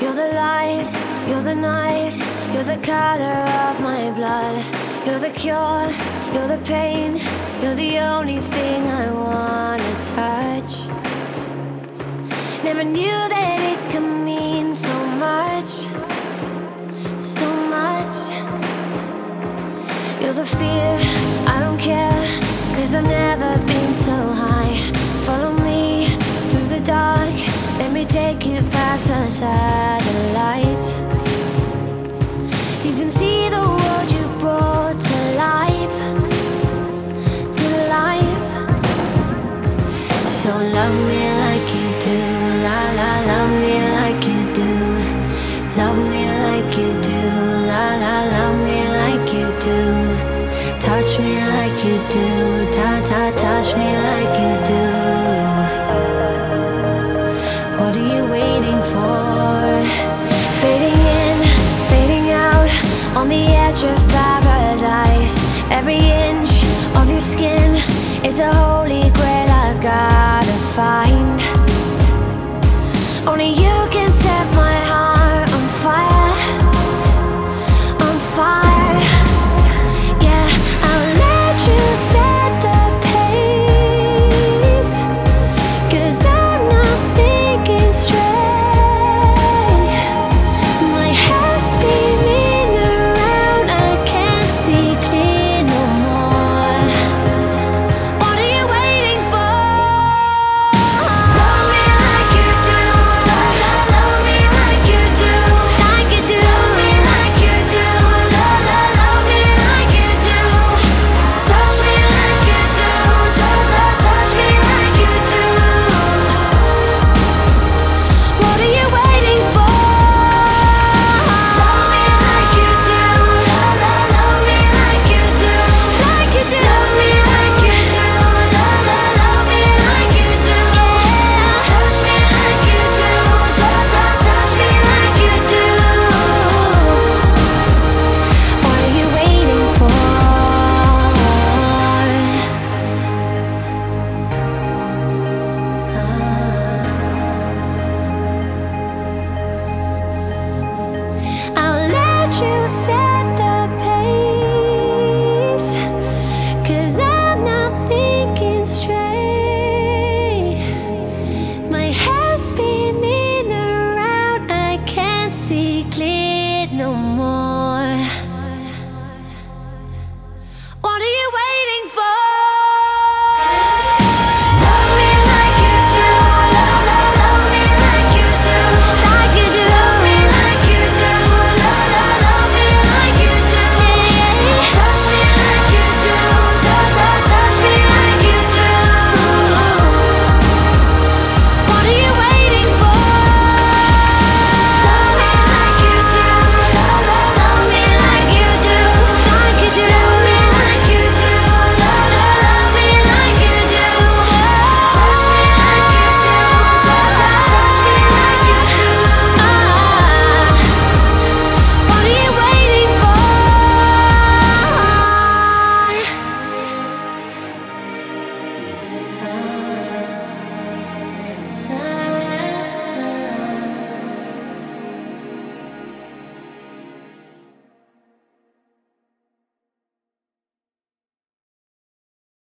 You're the light, you're the night, you're the color of my blood. You're the cure, you're the pain, you're the only thing I wanna touch. Never knew that it could mean so much, so much. You're the fear, I don't care, 'cause I've never been so high. Follow me through the dark, let me take you past the satellites. You can see the world you brought to life, to life. So love me like you do, la la, love me like you do. Love me like you do, la la, love me like you do. Touch me like you do, ta ta, touch me like